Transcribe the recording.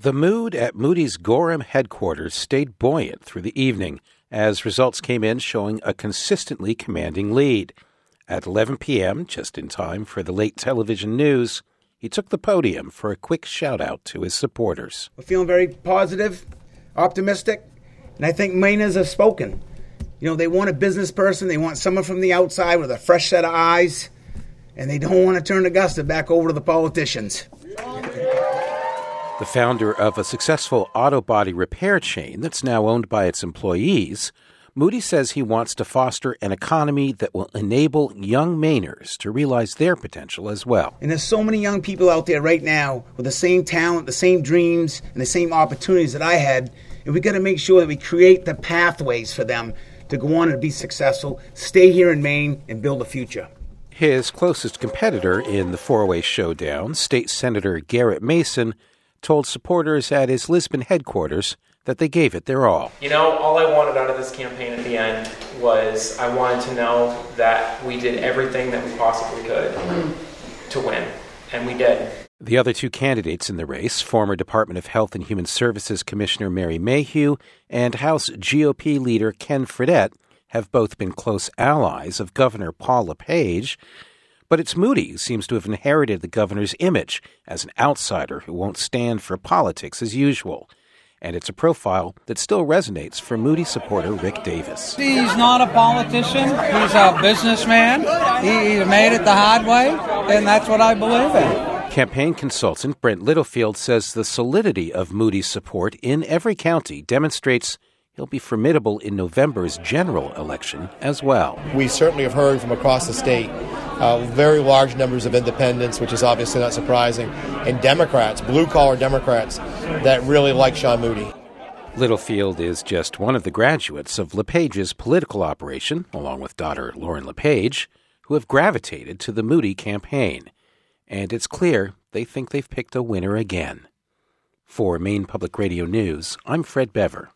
The mood at Moody's Gorham headquarters stayed buoyant through the evening as results came in showing a consistently commanding lead. At 11 p.m., just in time for the late television news, he took the podium for a quick shout-out to his supporters. We're feeling very positive, optimistic, and I think Mainers have spoken. You know, they want a business person, they want someone from the outside with a fresh set of eyes, and they don't want to turn Augusta back over to the politicians. The founder of a successful auto body repair chain that's now owned by its employees, Moody says he wants to foster an economy that will enable young Mainers to realize their potential as well. And there's so many young people out there right now with the same talent, the same dreams, and the same opportunities that I had, and we got to make sure that we create the pathways for them to go on and be successful, stay here in Maine, and build a future. His closest competitor in the four-way showdown, State Senator Garrett Mason, told supporters at his Lisbon headquarters that they gave it their all. You know, all I wanted out of this campaign at the end was I wanted to know that we did everything that we possibly could to win, and we did. The other two candidates in the race, former Department of Health and Human Services Commissioner Mary Mayhew and House GOP leader Ken Fredette, have both been close allies of Governor Paul LePage. But it's Moody who seems to have inherited the governor's image as an outsider who won't stand for politics as usual. And it's a profile that still resonates for Moody supporter Rick Davis. He's not a politician. He's a businessman. He made it the hard way, and that's what I believe in. Campaign consultant Brent Littlefield says the solidity of Moody's support in every county demonstrates he'll be formidable in November's general election as well. We certainly have heard from across the state very large numbers of independents, which is obviously not surprising, and Democrats, blue-collar Democrats, that really like Sean Moody. Littlefield is just one of the graduates of LePage's political operation, along with daughter Lauren LePage, who have gravitated to the Moody campaign. And it's clear they think they've picked a winner again. For Maine Public Radio News, I'm Fred Bever.